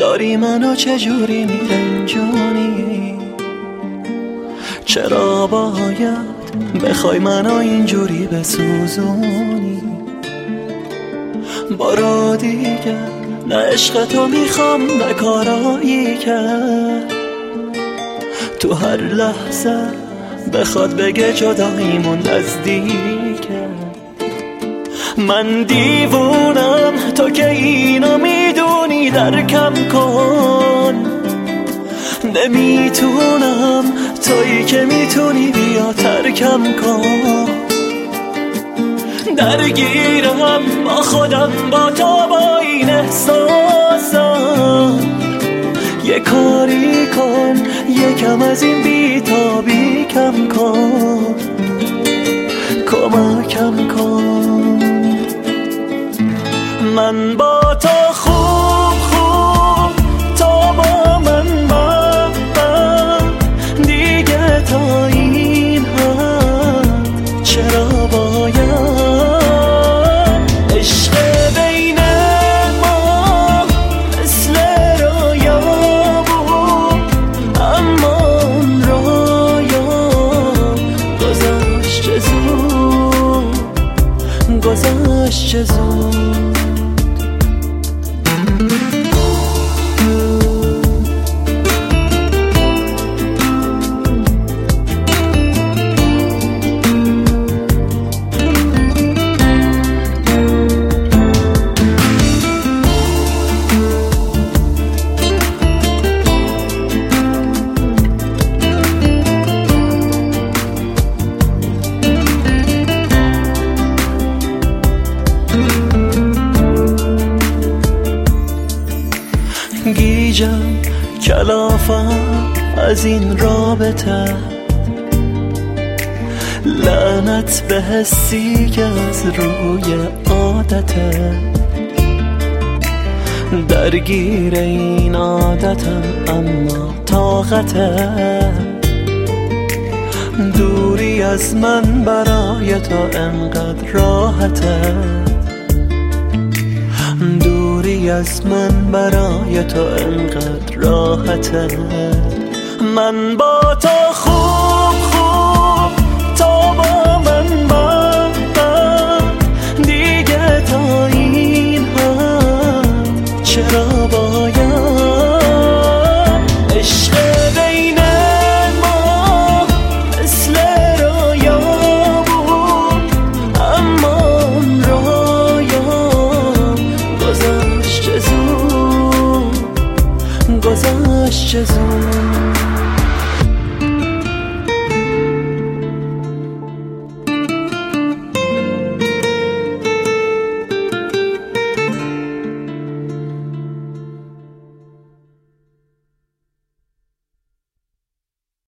داری منو چجوری میرنجونی؟ چرا باید بخوای منو اینجوری بسوزونی؟ بارا دیگه نه عشق تو میخوام نه کارایی کرد تو هر لحظه بخواد بگه جداییمون نزدیکه. من دیوونم تو که اینو میدونی درکم کن، نمیتونم تویی که میتونی بیا ترکم کن. درگیرم با خودم با تو با این احساسم، یه کاری کن یکم از این بیتابی کم کن، کمکم کن. من با تو خوب تو با من دیگه تا این حد چرا باید عشق بین ما مثل رویا بود، اما اون رویا گذشت چه زود، گذشت چه زود. گیجم کلافم از این رابطه، لعنت به حسی که از روی عادته، درگیر این عادتم اما طاقته. دوری از من برای تو انقدر راحته، دوری از من برای تو انقدر راحته. من با تو خوب تو با من دیگه تا این حد چرا باید عشق بین ما مثل رویا بود، اما اون رویا گذشت چه زود، گذشت چه زود.